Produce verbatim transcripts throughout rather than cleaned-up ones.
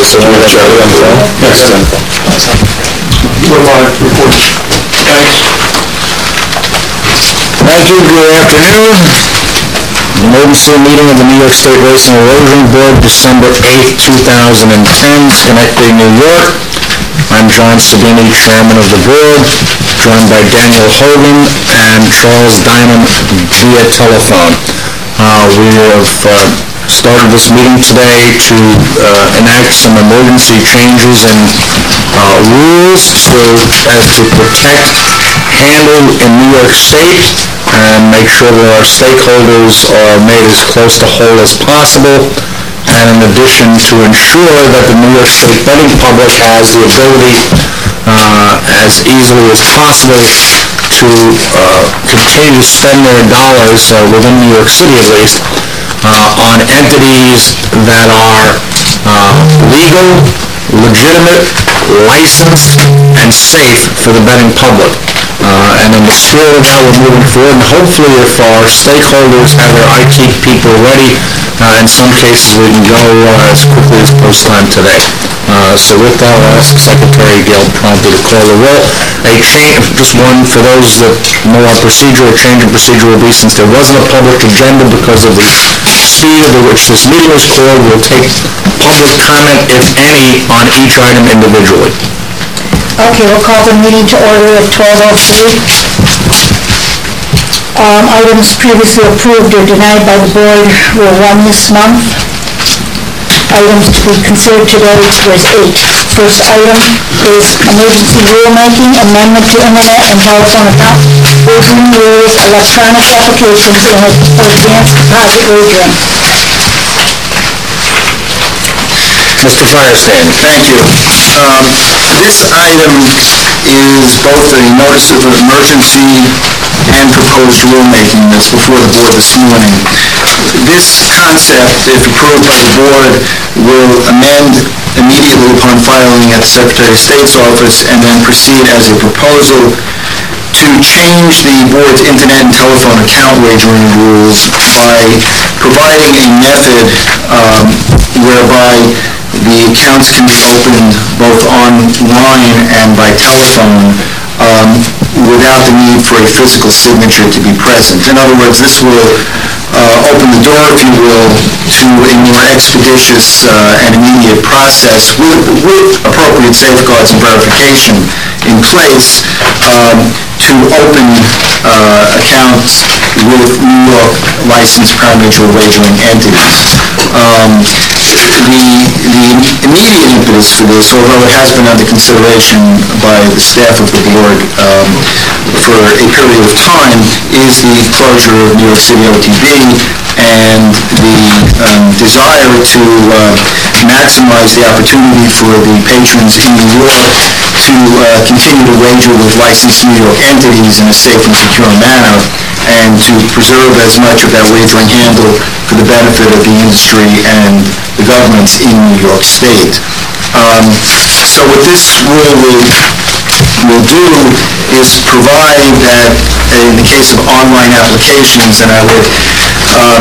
So we have Charlie on the phone? Yes. One more report. Thanks. Thank you. Good afternoon. Emergency meeting of the New York State Racing Erosion Board, December eighth, two thousand ten, Schenectady, New York. I'm John Sabini, Chairman of the Board, joined by Daniel Hogan and Charles Diamond via telephone. Uh, we have uh, started this meeting today to uh, enact some emergency changes in uh, rules so as to protect handle in New York State and make sure that our stakeholders are made as close to whole as possible, and in addition to ensure that the New York State betting public has the ability uh, as easily as possible to uh, continue to spend their dollars uh, within New York City at least uh, on entities that are uh, legal, legitimate, licensed, and safe for the betting public. Uh, and in the spirit of that, we're moving forward, and hopefully if our stakeholders have their I T people ready, uh, in some cases we can go uh, as quickly as post time today. Uh, so with that, I'll ask Secretary Gail Promty to call the roll. A change, just one for those that know our procedure, a change in procedure will be, since there wasn't a public agenda because of the speed of which this meeting was called, we'll take public comment, if any, on each item individually. Okay, we'll call the meeting to order at twelve oh three. Um, items previously approved or denied by the board will run this month. Items to be considered today was eight. First item is emergency rulemaking, amendment to internet and telephone account wagering rules, electronic applications, and advanced deposit wagering. Mister Firestein. Thank you. Um, this item is both a notice of emergency and proposed rulemaking that's before the board this morning. This concept, if approved by the board, will amend immediately upon filing at the Secretary of State's office and then proceed as a proposal to change the board's internet and telephone account wagering rules by providing a method um, whereby the accounts can be opened both online and by telephone um, without the need for a physical signature to be present. In other words, this will uh, open the door, if you will, to a more expeditious uh, and immediate process with, with appropriate safeguards and verification in place um, to open uh, accounts with New York licensed paramutual wagering entities. Um, the, the immediate impetus for this, although it has been under consideration by the staff of the board um, for a period of time, is the closure of New York City O T B and the um, desire to uh, maximize the opportunity for the patrons in New York to uh, continue to wager with licensed New York entities in a safe and secure manner, and to preserve as much of that wagering handle for the benefit of the industry and the governments in New York State. Um, so what this rule will, will do is provide that in the case of online applications, and I would um,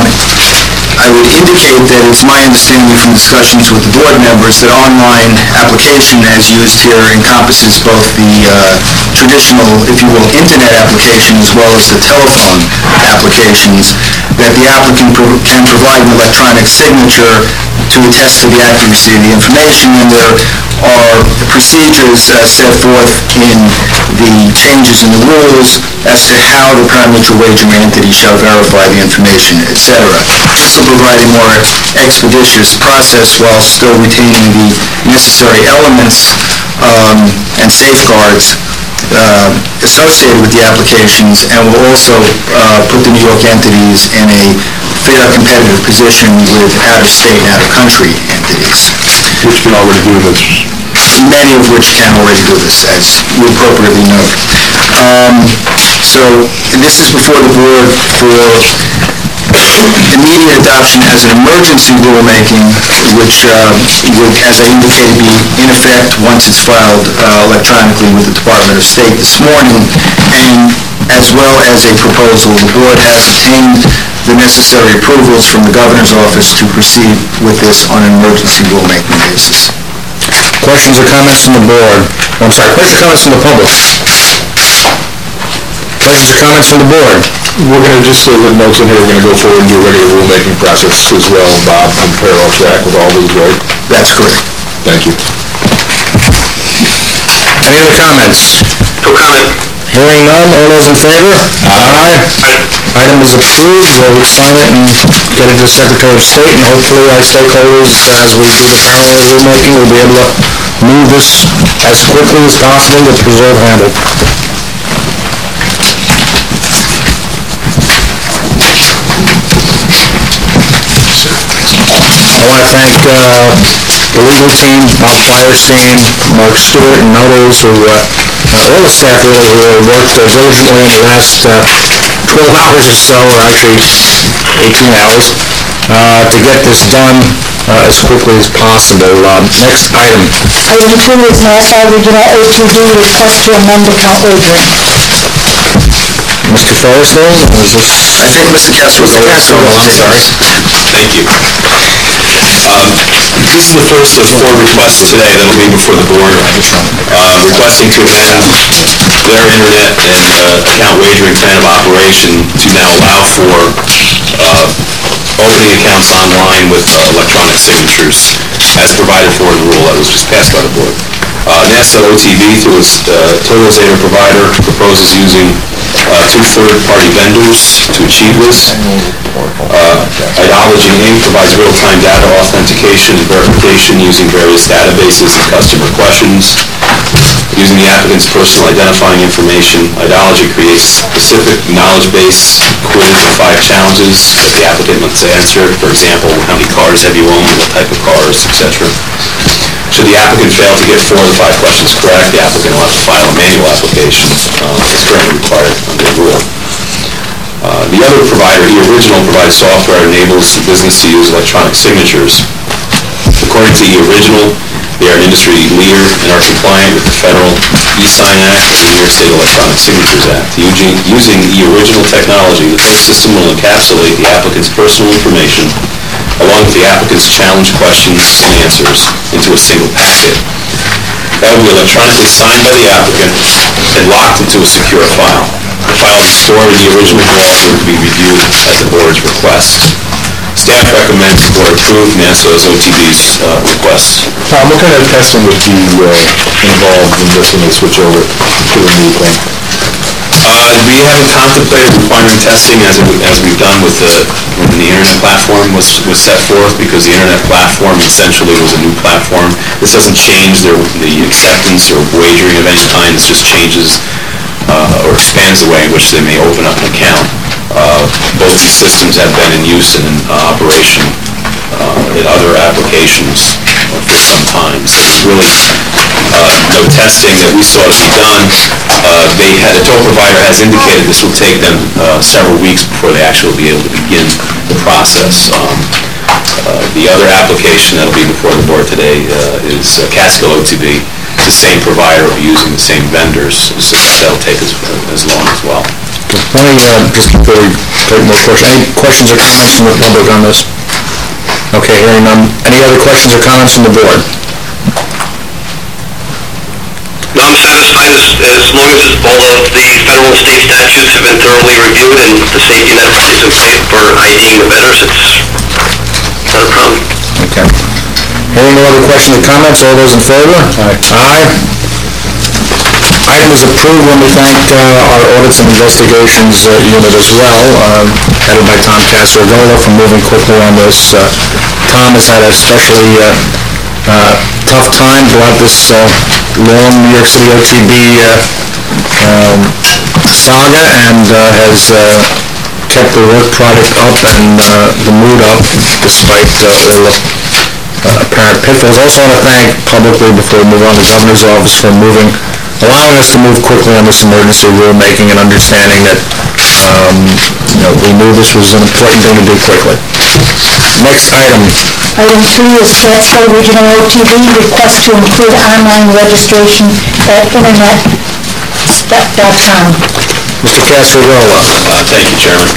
I would indicate that it's my understanding from discussions with the board members that online application as used here encompasses both the uh, traditional, if you will, internet application as well as the telephone applications, that the applicant pro- can provide an electronic signature to attest to the accuracy of the information, and there are procedures uh, set forth in the changes in the rules as to how the paramutual wagering entity shall verify the information, et cetera. This will provide a more expeditious process while still retaining the necessary elements um, and safeguards uh, associated with the applications, and will also uh, put the New York entities in a fair competitive position with out-of-state and out-of-country entities. Which can already do this. Many of which can already do this, as you appropriately note. Um, so this is before the board for immediate adoption as an emergency rulemaking, which uh, would, as I indicated, be in effect once it's filed uh, electronically with the Department of State this morning, and as well as a proposal. The board has obtained the necessary approvals from the governor's office to proceed with this on an emergency rulemaking basis. questions or comments from the board? I'm sorry, questions or comments from the public? Questions or comments from the board? We're gonna, just so the notes in here, we're gonna go forward and do a regular rulemaking process as well, Bob, on parallel track with all these, right? That's correct. Thank you. Any other comments? No comment. Hearing none, all those in favor? Aye. Item is approved, we'll sign it and get it to the Secretary of State, and hopefully our stakeholders, as we do the parallel rulemaking, will be able to move this as quickly as possible to preserve Handle. I want to thank uh, the legal team, Bob Firestein, Mark Stewart, and others who, uh, uh, all the staff really who have worked uh, diligently in the last uh, twelve hours or so, or actually eighteen hours, uh, to get this done uh, as quickly as possible. Uh, Next item. Item two is Nassau Regional O T D request to amend account wagering. Mister Firestein, is this? I think Mister Castro will go. Castro, I'm sorry. Thank you. Um, This is the first of four requests today that will be before the board, uh, requesting to amend their internet and uh, account wagering plan of operation to now allow for uh, opening accounts online with uh, electronic signatures as provided for in the rule that was just passed by the board. Uh, Nassau O T V, through its uh, totalizator provider, proposes using uh, two third-party vendors to achieve this. Uh, Idology Incorporated provides real-time data authentication and verification using various databases and customer questions. Using the applicant's personal identifying information, Idology creates specific knowledge base quiz with five challenges that the applicant must answer. For example, how many cars have you owned, what type of cars, et cetera. Should the applicant fail to get four of the five questions correct, the applicant will have to file a manual application, uh, as currently required under the rule. Uh, The other provider, eOriginal, provides software that enables the business to use electronic signatures. According to eOriginal, they are an industry leader and are compliant with the federal e-sign Act and the New York State Electronic Signatures Act. Using using eOriginal technology, the host system will encapsulate the applicant's personal information along with the applicant's challenge questions and answers into a single packet. That will be electronically signed by the applicant and locked into a secure file. The file will be stored in the original vault where it will be reviewed at the board's request. Staff recommends the board approve Nassau's O T V's uh, request. Tom, what kind of testing would be uh, involved in this when they switch over to the new plan? Uh, we haven't contemplated requiring testing as, it, as we've done with the, when the internet platform was, was set forth, because the internet platform essentially was a new platform. This doesn't change their, the acceptance or wagering of any kind, it just changes uh, or expands the way in which they may open up an account. Uh, both these systems have been in use and in uh, operation uh, in other applications uh, for some time. So there's really uh, no testing that we saw to be done. Uh, they had, the toll provider has indicated this will take them uh, several weeks before they actually will be able to begin the process. Um, uh, the other application that will be before the board today uh, is uh, Catskill O T V. It's the same provider using the same vendors, so that'll take as, as long as well. Let me, uh, just before we take more questions, any questions or comments from the public on this? Okay, hearing none. Any other questions or comments from the board? No, I'm satisfied as, as long as all of the federal and state statutes have been thoroughly reviewed and the safety net is in place for IDing the bettors, it's not a problem. Okay. Hearing no other questions or comments, all those in favor? Aye. Aye. Item is approved. Let me thank uh, our Audits and Investigations uh, Unit as well, uh, headed by Tom Castrogola, for moving quickly on this. Uh, Tom has had a especially uh, uh, tough time throughout this uh, long New York City O T B uh, um, saga, and uh, has uh, kept the work product up and uh, the mood up despite uh, all the uh, apparent pitfalls. I also want to thank publicly, before we move on, the Governor's Office for moving, allowing us to move quickly on this emergency rulemaking and understanding that, um, you know, we knew this was an important thing to do quickly. Next item. Item three is Catskill Regional O T V request to include online registration at internet dot com. Mister Castrogola. Uh, thank you, Chairman.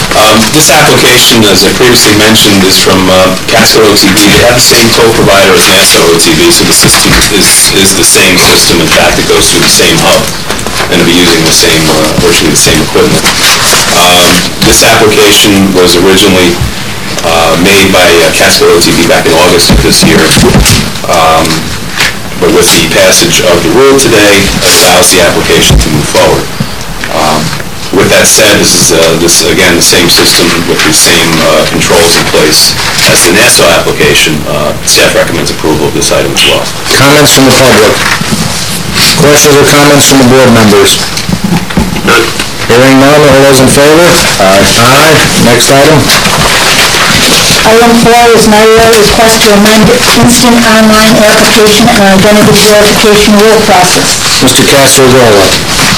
Um, This application, as I previously mentioned, is from uh, Catskill O T B. They have the same toll provider as Nassau O T B, so the system is is the same system. In fact, it goes through the same hub, and it'll be using the same, uh, virtually the same equipment. Um, This application was originally uh, made by uh, Catskill O T B back in August of this year. Um, But with the passage of the rule today, it allows the application to move forward. Um, With that said, this is, uh, this, again, the same system with the same uh, controls in place as the Nassau application. Uh, Staff recommends approval of this item as well. Comments from the public? Questions or comments from the board members? Hearing none, all those in favor? Aye. Aye. Next item? Item four is Nyra request to amend instant online application and identity verification rule process. Mister Castrozola.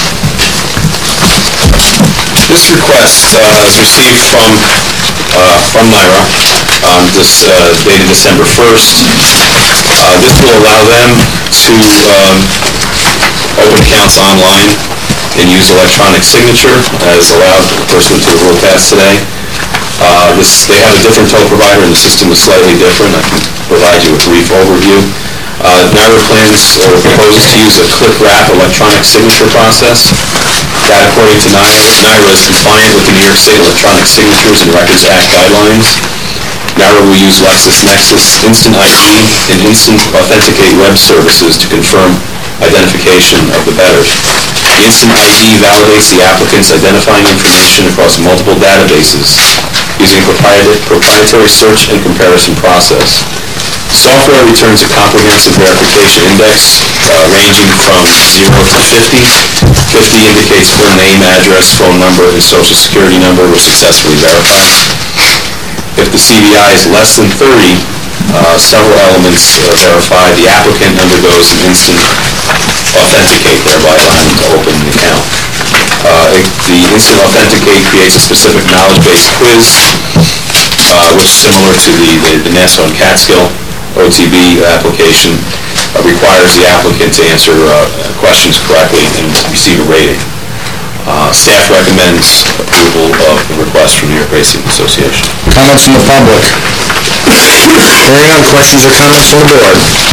This request uh, is received from, uh, from Nyra, um, this uh, dated December first. Uh, This will allow them to um, open accounts online and use electronic signature as allowed pursuant to the rule passed today. Uh, This, they have a different toll provider and the system is slightly different. I can provide you a brief overview. Uh, Nyra plans or proposes to use a click wrap electronic signature process. That, according to Nyra, Nyra is compliant with the New York State Electronic Signatures and Records Act guidelines. Nyra will use LexisNexis Instant I D and Instant Authenticate web services to confirm identification of the bettors. The Instant I D validates the applicant's identifying information across multiple databases using a proprietary proprietary search and comparison process. Software returns a comprehensive verification index uh, ranging from zero to fifty. fifty indicates full name, address, phone number, and social security number were successfully verified. If the C V I is less than thirty, uh, several elements uh, verified. The applicant undergoes an instant authenticate, thereby allowing them to open the account. Uh, it, the instant authenticate creates a specific knowledge-based quiz, uh, which is similar to the, the, the Nassau and Catskill O T B application, uh, requires the applicant to answer uh, questions correctly and receive a rating. Uh, staff recommends approval of the request from New York Racing Association. Comments from the public? Hearing none, questions or comments from the board?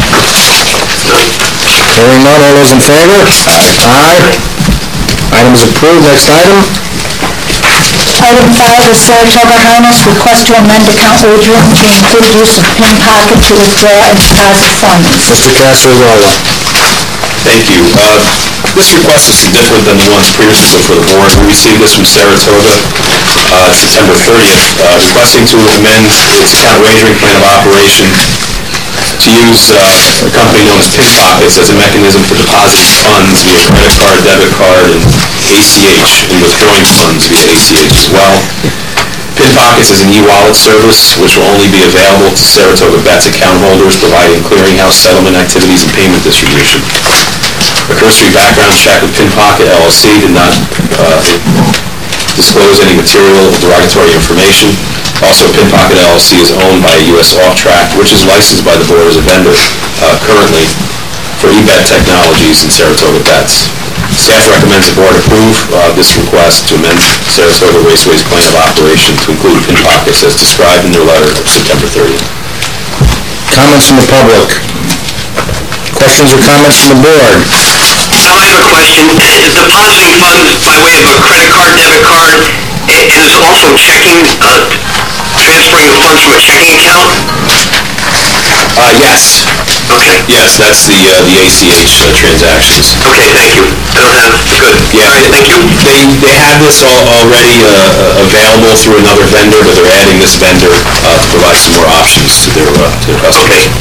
Hearing none, all those in favor? Aye. Item is approved. Next item? Item five is Saratoga Harness request to amend account wagering to include use of PIN pocket to withdraw and deposit funds. Mister Castrozola. Thank you. Uh, This request is different than the ones previously before the board. We received this from Saratoga uh, September thirtieth, uh, requesting to amend its account wagering plan of operation to use uh, a company known as PIN Pockets as a mechanism for depositing funds via credit card, debit card, and A C H, and withdrawing funds via A C H as well. PIN Pockets is an e-wallet service which will only be available to Saratoga Bets account holders, providing clearinghouse settlement activities and payment distribution. A cursory background check of PIN Pocket L L C did not uh, disclose any material or derogatory information. Also, PIN Pocket L L C is owned by a U S off-track, which is licensed by the board as a vendor uh, currently for eBet Technologies and Saratoga Bets. Staff recommends the board approve uh, this request to amend Saratoga Raceway's plan of operation to include PIN Pockets as described in their letter of September thirtieth. Comments from the public? Questions or comments from the board? I have a question. Depositing funds by way of a credit card, debit card, and is also checking, uh, transferring the funds from a checking account? Uh, yes. Okay. Yes, that's the, uh, the A C H uh, transactions. Okay, thank you. I don't have, good. Yeah, All right, thank you. They, they have this al- already uh, available through another vendor, but they're adding this vendor uh, to provide some more options to their, uh, to their customers. Okay.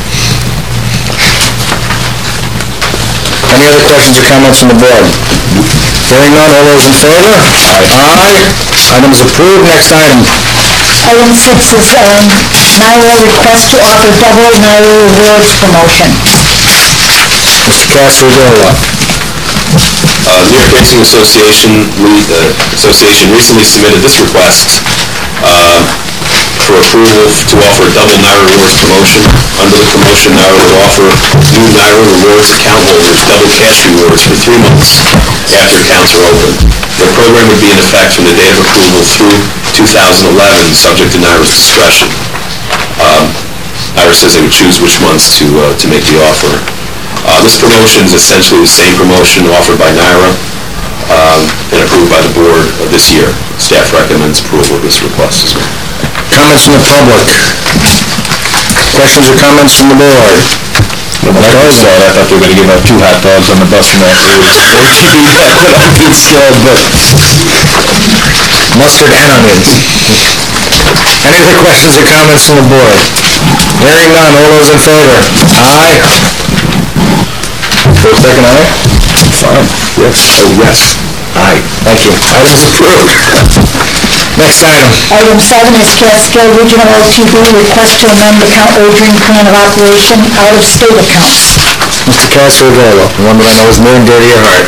Any other questions or comments from the board? Hearing none, all those in favor? Aye. Aye. Item is approved. Next item. Item six is um, Nyra request to offer double Nyra rewards promotion. Mister Castrozola. Uh, New York Racing Association, we- uh, Association recently submitted this request uh, for approval to offer double Nyra Rewards promotion. Under the promotion, Nyra would offer new Nyra Myra rewards account holders double cash rewards for three months after accounts are open. The program would be in effect from the date of approval through two thousand eleven, subject to Myra's discretion. Um, Myra says they would choose which months to, uh, to make the offer. Uh, This promotion is essentially the same promotion offered by Myra um, and approved by the board uh, this year. Staff recommends approval of this request as well. Comments from the public? Questions or comments from the board? When I first saw it, I thought they were gonna give out two hot dogs on the bus from afterwards. That's what I did still, but Mustard and onions. Any other questions or comments from the board? Hearing none, all those in favor? Aye. For a second, aye? fine, yes, oh, yes. Aye. Thank you. Item is approved. Next item. Item seven is Catskill Regional L T D, request to amend account wagering plan of operation out-of-state accounts. Mister Castrogolo, one that I know is near and dear to your heart.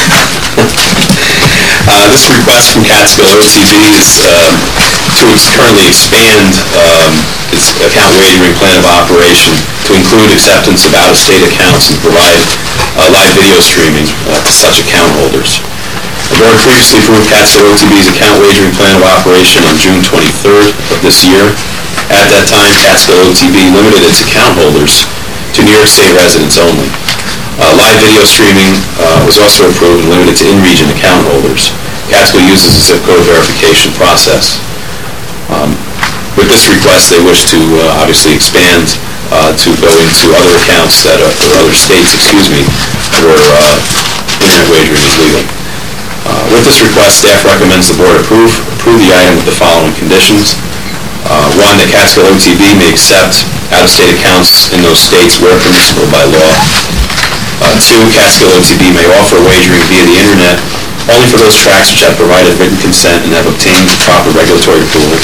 Uh, This request from Catskill O T B is um, to ex- currently expand um, its account wagering plan of operation to include acceptance of out-of-state accounts and provide uh, live video streaming uh, to such account holders. The board previously approved Catskill O T B's account wagering plan of operation on June twenty-third of this year. At that time, Catskill O T B limited its account holders to New York State residents only. Uh, Live video streaming uh, was also approved and limited to in-region account holders. Catskill uses a zip code verification process. Um, With this request, they wish to uh, obviously expand uh, to go into other accounts that are, or other states, excuse me, where uh, internet wagering is legal. Uh, With this request, staff recommends the board approve, approve the item with the following conditions. Uh, One, that Catskill O T B may accept out-of-state accounts in those states where permissible by law. Uh, Two, Catskill O T B may offer wagering via the internet only for those tracks which have provided written consent and have obtained proper regulatory approval.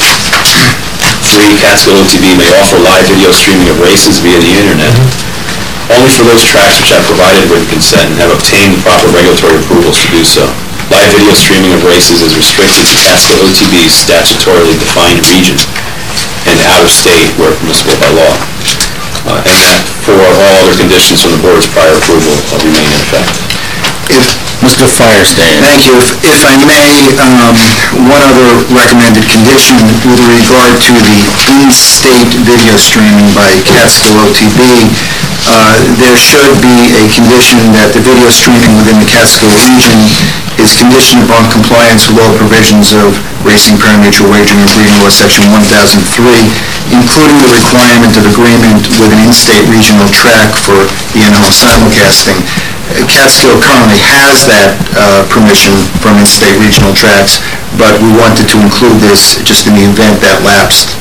Three, Catskill O T B may offer live video streaming of races via the internet only for those tracks which have provided written consent and have obtained the proper regulatory approvals to do so. Live video streaming of races is restricted to Catskill O T B's statutorily defined region and out-of-state where permissible by law. Uh, and that for all other conditions from the board's prior approval uh, remain in effect. If, Mister Firestein. Thank you. If if I may, um, one other recommended condition with regard to the in-state video streaming by Catskill O T B, uh, there should be a condition that the video streaming within the Catskill region is conditioned upon compliance with all provisions of Racing Pari-Mutuel Wagering Agreement Law, Section one thousand three, including the requirement of agreement with an in-state regional track for the N F L simulcasting. Uh, Catskill currently has that uh, permission from in-state regional tracks, but we wanted to include this just in the event that lapsed.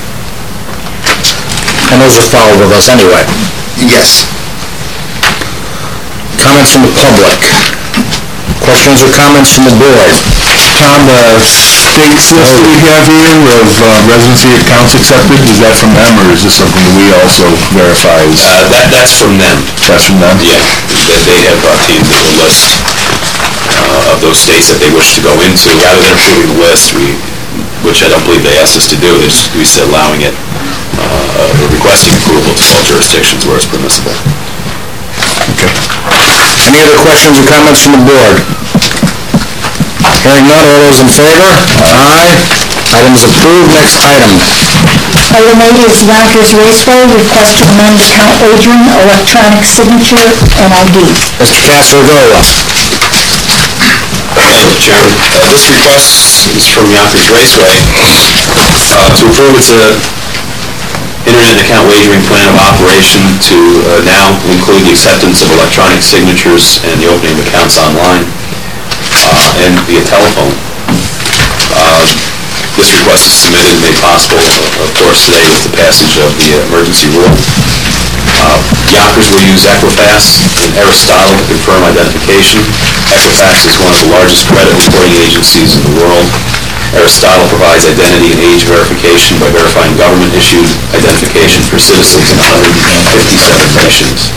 And those are followed with us anyway. Yes. Comments from the public? Questions or comments from the board? Tom, the states list that we have here of uh, residency accounts accepted, is that from them, or is this something that we also verify? as- Uh, that, that's from them. That's from them? Yeah, they, they have uh, teams that will list uh, of those states that they wish to go into. Rather than approving the list, we, which I don't believe they asked us to do, they just, we said allowing it, uh, requesting approval to all jurisdictions where it's permissible. Okay. Any other questions or comments from the board? Hearing none, all those in favor? Aye. Item is approved. Next item. Item eight is Yonkers Raceway, request to amend account wagering electronic signature and I D. Mister Castrogolo. Thank you, Chairman. Uh, This request is from Yonkers Raceway uh, to approve its uh, internet account wagering plan of operation to uh, now include the acceptance of electronic signatures and the opening of accounts online uh, and via telephone. Uh, This request is submitted and made possible, uh, of course, today with the passage of the emergency rule. Uh, Yonkers will use Equifax and Aristotle to confirm identification. Equifax is one of the largest credit reporting agencies in the world. Aristotle provides identity and age verification by verifying government-issued identification for citizens in one hundred fifty-seven nations.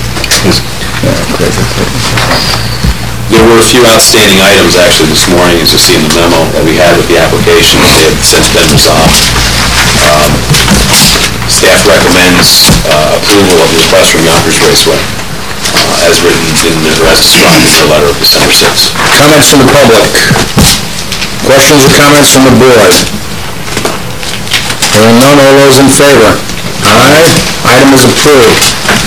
There were a few outstanding items actually this morning, as you see in the memo that we had with the application. They have since been resolved. Um, Staff recommends uh, approval of the request from Yonkers Raceway. Uh, uh, as written in, or as described in your letter of December sixth. Comments from the public? Questions or comments from the board? Hearing none, all those in favor? Aye. Item is approved.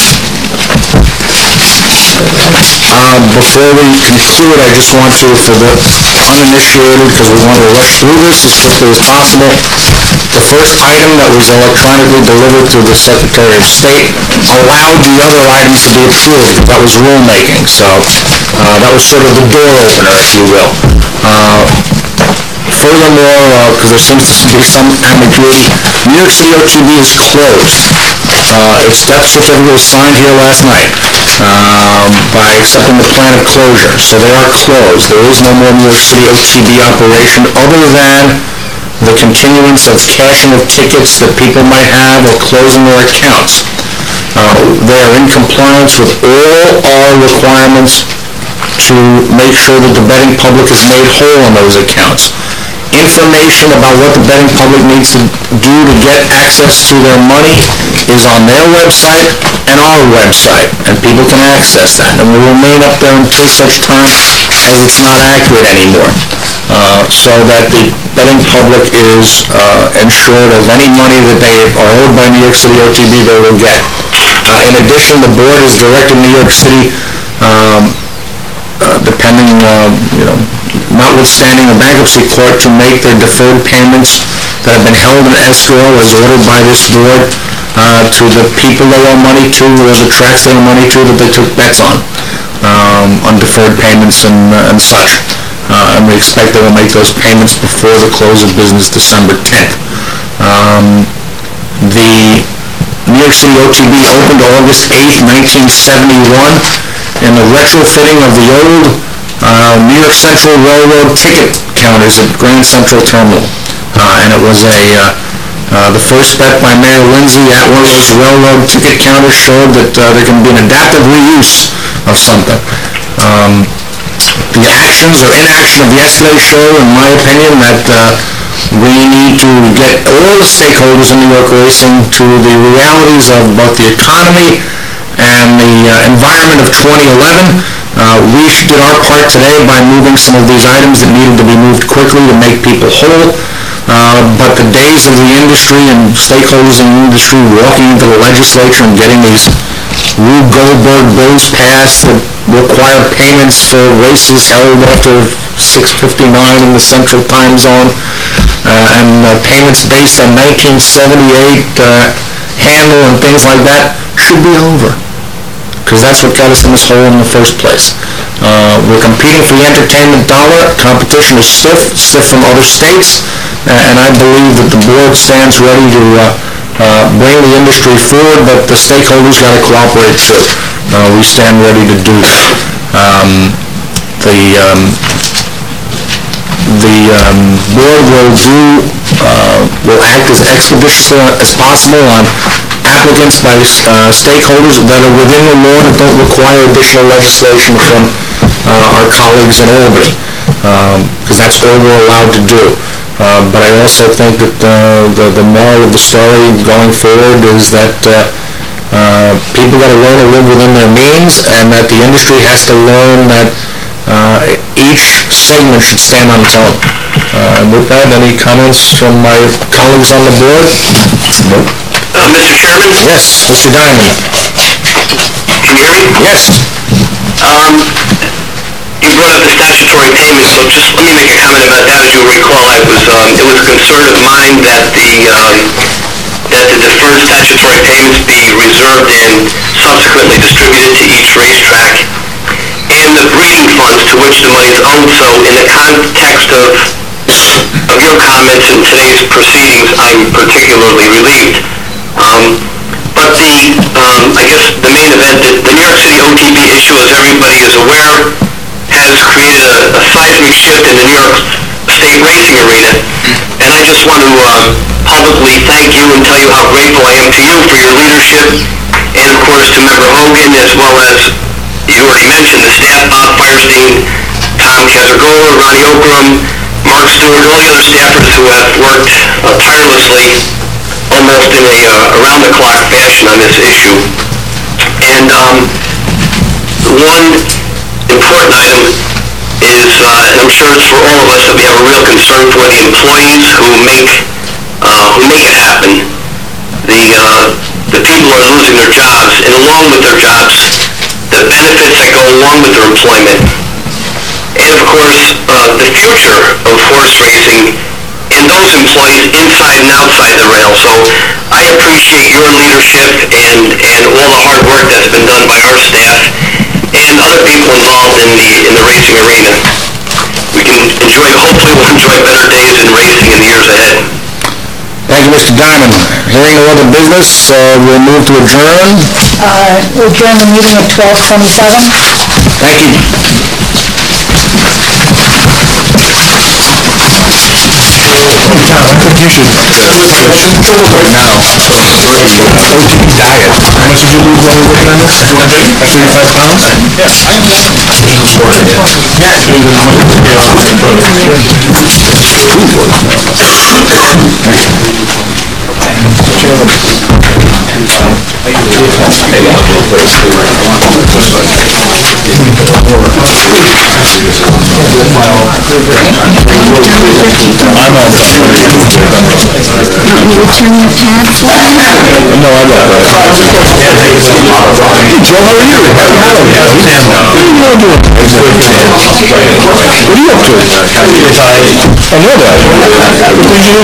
Um, before we conclude, I just want to, for the uninitiated, because we want to rush through this as quickly as possible, the first item that was electronically delivered to the Secretary of State allowed the other items to be approved. That was rulemaking, so uh, that was sort of the door opener, if you will. Uh, Furthermore, because there seems to be some ambiguity, New York City O T B is closed. Uh, Its death certificate was signed here last night um, by accepting the plan of closure. So they are closed. There is no more New York City O T B operation other than the continuance of cashing of tickets that people might have or closing their accounts. Uh, They are in compliance with all our requirements to make sure that the betting public is made whole on those accounts. Information about what the betting public needs to do to get access to their money is on their website and our website, and people can access that, and will remain up there until such time as it's not accurate anymore, uh, so that the betting public is uh, ensured of any money that they are owed by New York City O T B they will get. Uh, in addition, the board has directed New York City, um, uh, depending, uh, you know, notwithstanding the bankruptcy court, to make their deferred payments that have been held in escrow as ordered by this board uh, to the people they owe money to, or the tracks they owe money to that they took bets on, um, on deferred payments and, uh, and such. Uh, and we expect they will make those payments before the close of business December tenth. Um, the New York City O T B opened August eighth, nineteen seventy-one, in the retrofitting of the old Uh, New York Central Railroad ticket counters at Grand Central Terminal. Uh, and it was a, uh, uh, the first bet by Mayor Lindsay at one of those railroad ticket counters showed that uh, there can be an adaptive reuse of something. Um, the actions or inaction of yesterday show, in my opinion, that uh, we need to get all the stakeholders in New York racing to the realities of both the economy and the uh, environment of twenty eleven. Uh, we did our part today by moving some of these items that needed to be moved quickly to make people whole. Uh, but the days of the industry and stakeholders in the industry walking into the legislature and getting these Rube Goldberg bills passed that require payments for races held after six fifty-nine in the Central Time Zone, uh, and uh, payments based on nineteen seventy-eight uh, handle and things like that should be over, because that's what got us in this hole in the first place. Uh, we're competing for the entertainment dollar. Competition is stiff, stiff from other states, and I believe that the board stands ready to uh, uh, bring the industry forward, but the stakeholders got to cooperate too. Uh, we stand ready to do that. Um, the um, the um, board will do uh, will act as expeditiously as possible on applicants by uh, stakeholders that are within the law and don't require additional legislation from uh, our colleagues in Albany, because um, that's all we're allowed to do. Uh, but I also think that uh, the, the moral of the story going forward is that uh, uh, people got to learn to live within their means, and that the industry has to learn that uh, each segment should stand on its own. Uh, with that, any comments from my colleagues on the board? Nope. Uh, Mister Chairman? Yes, Mister Diamond. Can you hear me? Yes. Um, you brought up the statutory payments, so just let me make a comment about that. As you recall, I was, um, it was a concern of mine that the, um, that the deferred statutory payments be reserved and subsequently distributed to each racetrack, and the breeding funds to which the money is owed. So in the context of, of your comments in today's proceedings, I'm particularly relieved. Um, but the, um, I guess the main event, the, the New York City O T B issue, as everybody is aware, has created a, a seismic shift in the New York State racing arena. And I just want to uh, publicly thank you and tell you how grateful I am to you for your leadership, and of course to Member Hogan, as well as, you already mentioned, the staff, Bob Firestein, Tom Casagola, Ronnie Okram, Mark Stewart, all the other staffers who have worked uh, tirelessly, almost in a uh, around-the-clock fashion on this issue. And um, one important item is, uh, and I'm sure it's for all of us, that we have a real concern for the employees who make, uh, who make it happen. The, uh, the people who are losing their jobs, and along with their jobs, the benefits that go along with their employment. And of course, uh, the future of horse racing and those employees inside and outside the rail. So I appreciate your leadership and, and all the hard work that's been done by our staff and other people involved in the, in the racing arena. We can enjoy, hopefully we'll enjoy better days in racing in the years ahead. Thank you, Mister Diamond. Hearing no other business, uh, we'll move to adjourn. Uh, we'll adjourn the meeting at twelve twenty-seven. Thank you. Tom, I think you should, uh, right now, O T diet. How much did you lose while you were working on this? thirty-five pounds? I'm all done. You return your pad for me? No, I got that. Joe, how are you? What are you doing? What are you up to? I know that. What did you do?